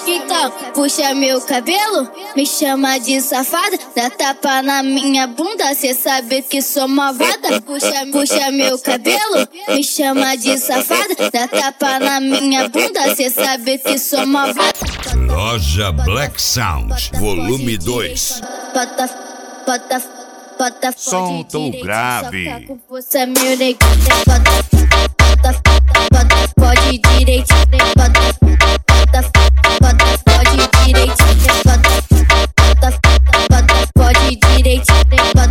Então, puxa meu cabelo, me chama de safada, dá tapa na minha bunda, cê sabe que sou malvada. Puxa meu cabelo, me chama de safada, dá tapa na minha bunda, cê sabe que sou malvada. Loja Black Sound, volume 2. Solta o grave. Você meu negão, pode direitinho, pode direitinho, pode direitinho,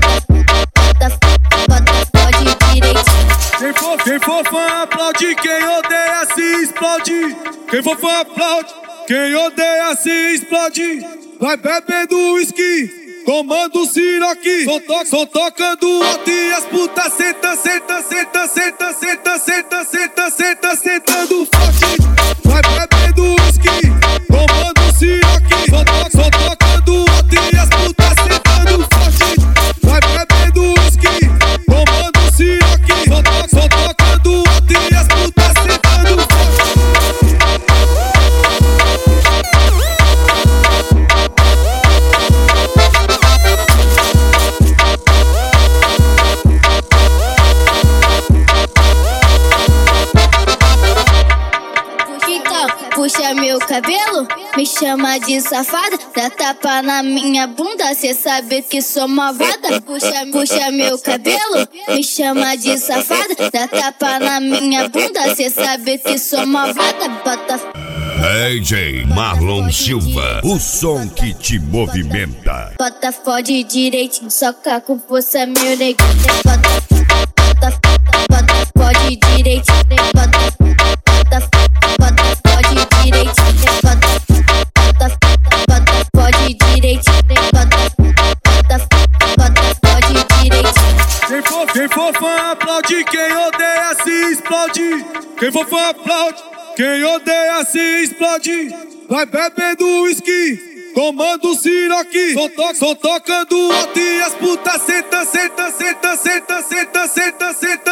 pode direitinho. Quem for fã aplaude, quem odeia se explode. Quem for fã aplaude, quem odeia se explode. Vai bebendo uísque, tomando siroque. Só tocando alto e as putas senta, sentando forte. Vai bebendo uísque, tomando siroque. Só tocando alto e as putas sentando forte. Vai bebendo uísque, tomando siroque. Só tocando alto e as putas sentando forte. Puxa meu cabelo, me chama de safada, dá tapa na minha bunda, cê sabe que sou malvada. Puxa meu cabelo, me chama de safada, dá tapa na minha bunda, cê sabe que sou malvada. DJ Marlon Silva, o som que te movimenta. Bota fode direitinho, soca com força meu negão. Pode direitinho, pode direitinho, pode direitinho, pode direitinho. Quem for fã aplaude, quem odeia se explode. Quem for fã aplaude, quem odeia se explode. Vai bebendo uísque, tomando siroque. Só tocando alto e as putas senta,